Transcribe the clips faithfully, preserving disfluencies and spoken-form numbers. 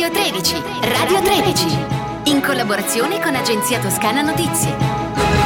Radio tredici, Radio tredici, in collaborazione con Agenzia Toscana Notizie.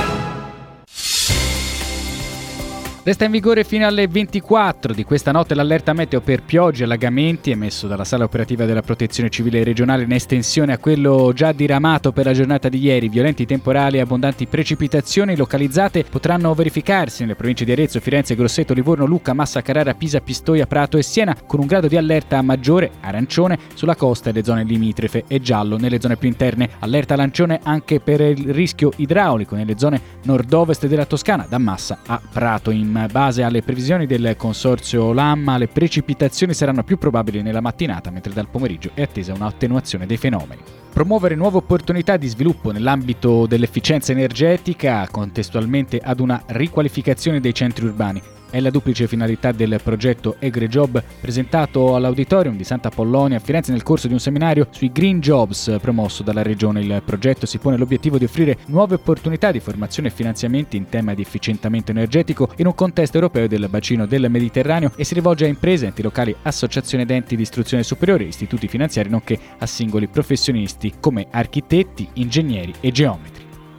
Resta in vigore fino alle ventiquattro di questa notte l'allerta meteo per piogge e allagamenti emesso dalla sala operativa della Protezione Civile regionale in estensione a quello già diramato per la giornata di ieri. Violenti temporali e abbondanti precipitazioni localizzate potranno verificarsi nelle province di Arezzo, Firenze, Grosseto, Livorno, Lucca, Massa Carrara, Pisa, Pistoia, Prato e Siena, con un grado di allerta maggiore, arancione, sulla costa e le zone limitrofe e giallo nelle zone più interne. Allerta arancione anche per il rischio idraulico nelle zone nord-ovest della Toscana, da Massa a Prato. In base alle previsioni del consorzio Lamma, le precipitazioni saranno più probabili nella mattinata, mentre dal pomeriggio è attesa un'attenuazione dei fenomeni. Promuovere nuove opportunità di sviluppo nell'ambito dell'efficienza energetica, contestualmente ad una riqualificazione dei centri urbani. È la duplice finalità del progetto EgreJob presentato all'Auditorium di Santa Apollonia a Firenze nel corso di un seminario sui Green Jobs promosso dalla Regione. Il progetto si pone l'obiettivo di offrire nuove opportunità di formazione e finanziamenti in tema di efficientamento energetico in un contesto europeo del bacino del Mediterraneo e si rivolge a imprese, enti locali, associazioni ed enti di istruzione superiore, istituti finanziari, nonché a singoli professionisti come architetti, ingegneri e geometri.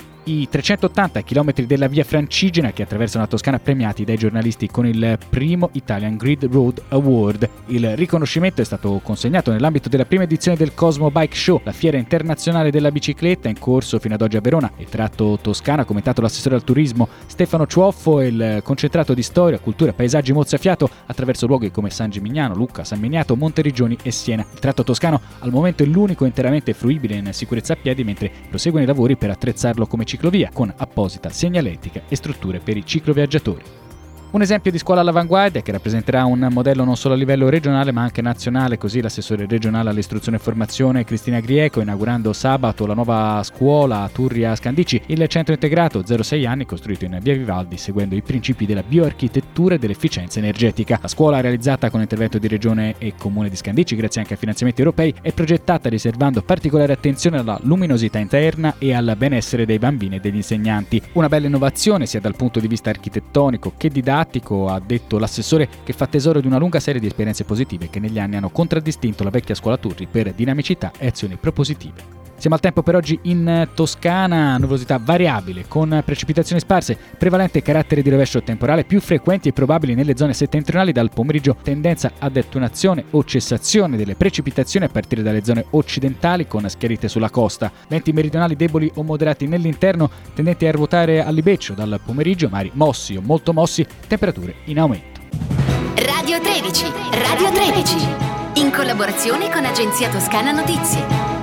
I trecentottanta chilometri della via Francigena che attraversano la Toscana premiati dai giornalisti con il primo Italian Grid Road Award. Il riconoscimento è stato consegnato nell'ambito della prima edizione del Cosmo Bike Show, la fiera internazionale della bicicletta in corso fino ad oggi a Verona. Il tratto toscano, ha commentato l'assessore al turismo Stefano Ciuoffo, è il concentrato di storia, cultura, paesaggi mozzafiato attraverso luoghi come San Gimignano, Lucca, San Miniato, Monteriggioni e Siena. Il tratto toscano al momento è l'unico interamente fruibile in sicurezza a piedi, mentre proseguono i lavori per attrezzarlo come ciclovia con apposita segnaletica e strutture per i cicloviaggiatori. Un esempio di scuola all'avanguardia che rappresenterà un modello non solo a livello regionale ma anche nazionale, così l'assessore regionale all'istruzione e formazione Cristina Grieco, inaugurando sabato la nuova scuola a Turria Scandici, il centro integrato zero sei anni costruito in via Vivaldi seguendo i principi della bioarchitettura e dell'efficienza energetica. La scuola, realizzata con intervento di Regione e Comune di Scandici grazie anche a finanziamenti europei, è progettata riservando particolare attenzione alla luminosità interna e al benessere dei bambini e degli insegnanti. Una bella innovazione sia dal punto di vista architettonico che didattico, ha detto l'assessore, che fa tesoro di una lunga serie di esperienze positive che negli anni hanno contraddistinto la vecchia scuola Turri per dinamicità e azioni propositive. Siamo al tempo per oggi in Toscana, nuvolosità variabile con precipitazioni sparse, prevalente carattere di rovescio temporale, più frequenti e probabili nelle zone settentrionali. Dal pomeriggio tendenza ad attenuazione o cessazione delle precipitazioni a partire dalle zone occidentali con schiarite sulla costa. Venti meridionali deboli o moderati nell'interno, tendenti a ruotare a libeccio dal pomeriggio, mari mossi o molto mossi, temperature in aumento. Radio tredici, Radio tredici, in collaborazione con Agenzia Toscana Notizie.